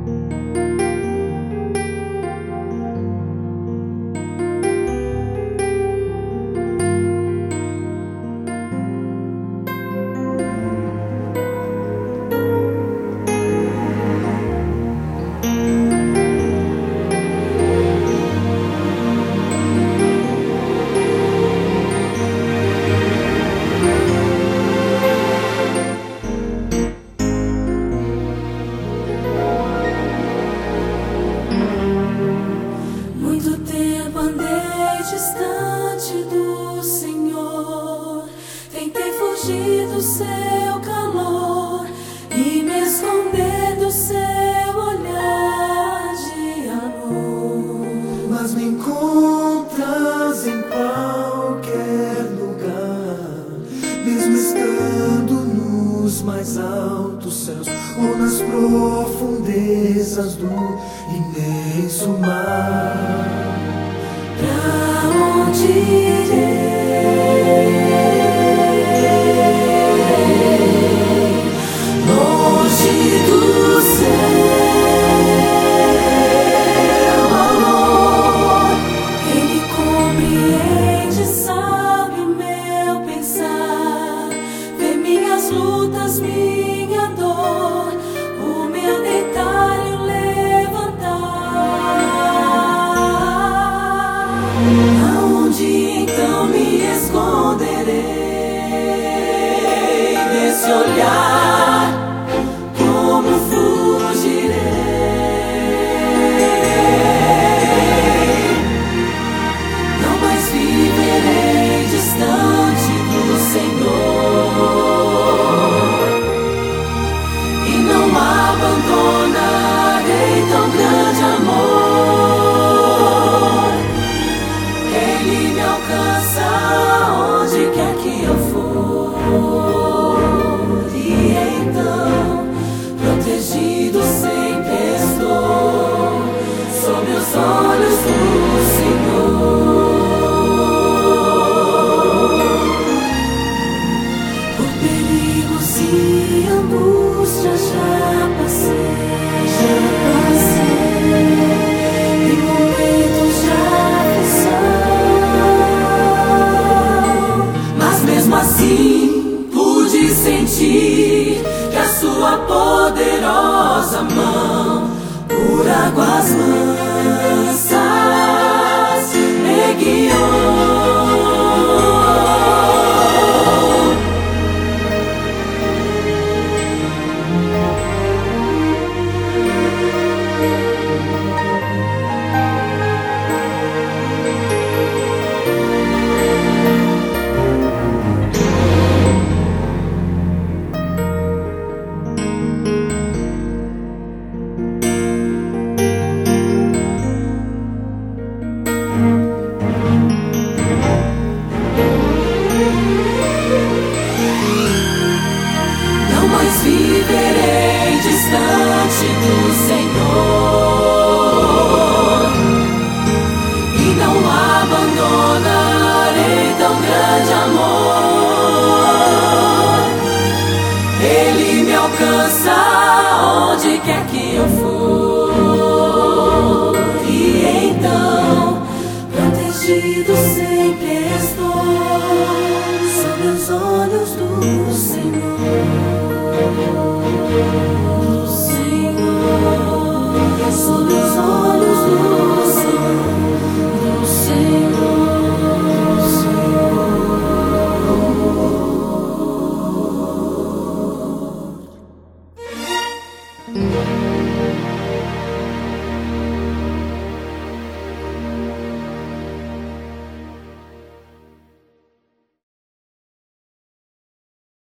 Distante do Senhor, tentei fugir do seu calor e me esconder do seu olhar de amor. Mas me encontras em qualquer lugar, mesmo estando nos mais altos céus ou nas profundezas do imenso mar. Pra onde irei? Longe do céu, amor. Ele compreende, sabe o meu pensar, vê minhas lutas, minha dor, o meu deitar e o aonde então me esconderei desse olhar? Como fugirei? Não mais viverei distante do Senhor e não abandonarei tão grande amor. Onde quer que eu for, e então, protegido sempre estou, sob os olhos do Senhor. Por perigos e angústias já passei, em momentos de aflição. Mesmo assim, pude sentir que a sua poderosa mão, por águas mansas, me guiou. Viverei distante do Senhor e não abandonarei tão grande amor. Ele me alcança onde quer que eu for, e então, protegido sempre estou, sob os olhos do Senhor. Do Senhor, sob os olhos do Senhor, do Senhor.